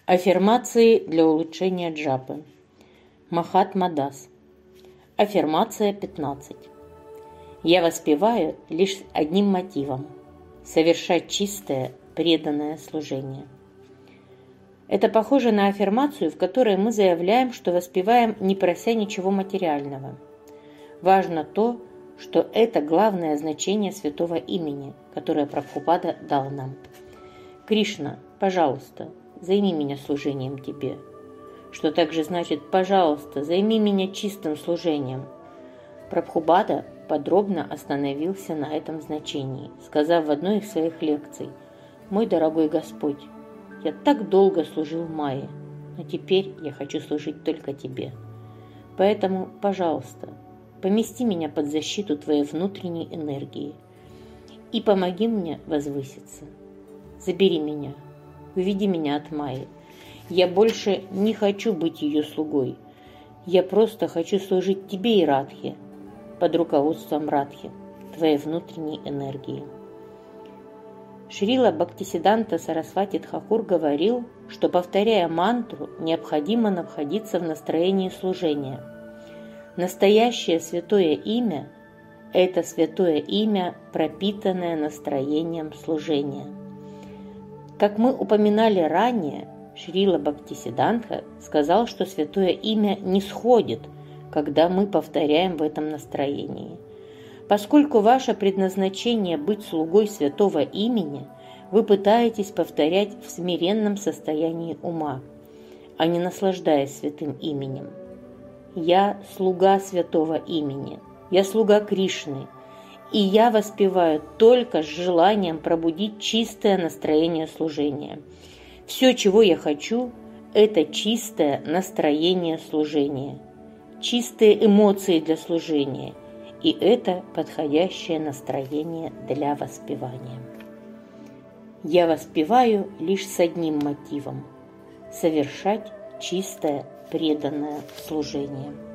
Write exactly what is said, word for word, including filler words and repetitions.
Аффирмации для улучшения джапы. Махатма Дас. Аффирмация пятнадцать. Я воспеваю лишь одним мотивом – совершать чистое, преданное служение. Это похоже на аффирмацию, в которой мы заявляем, что воспеваем, не прося ничего материального. Важно то, что это главное значение святого имени, которое Прабхупада дал нам. Кришна, пожалуйста, займи меня служением Тебе. Что также значит «пожалуйста, займи меня чистым служением». Прабхупада подробно остановился на этом значении, сказав в одной из своих лекций: «Мой дорогой Господь, я так долго служил Майе, но теперь я хочу служить только Тебе. Поэтому, пожалуйста, помести меня под защиту Твоей внутренней энергии и помоги мне возвыситься. Забери меня, уведи меня от Майи. Я больше не хочу быть ее слугой. Я просто хочу служить Тебе и Радхе, под руководством Радхи, Твоей внутренней энергии». Шрила Бхактисиддханта Сарасвати Тхакур говорил, что, повторяя мантру, необходимо находиться в настроении служения. Настоящее святое имя – это святое имя, пропитанное настроением служения. Как мы упоминали ранее, Шрила Бхактисиддханта сказал, что святое имя не сходит, когда мы повторяем в этом настроении. Поскольку ваше предназначение быть слугой святого имени, вы пытаетесь повторять в смиренном состоянии ума, а не наслаждаясь святым именем. Я слуга святого имени, я слуга Кришны, и я воспеваю только с желанием пробудить чистое настроение служения. Все, чего я хочу, это чистое настроение служения, чистые эмоции для служения, и это подходящее настроение для воспевания. Я воспеваю лишь с одним мотивом – совершать чистое преданное служение.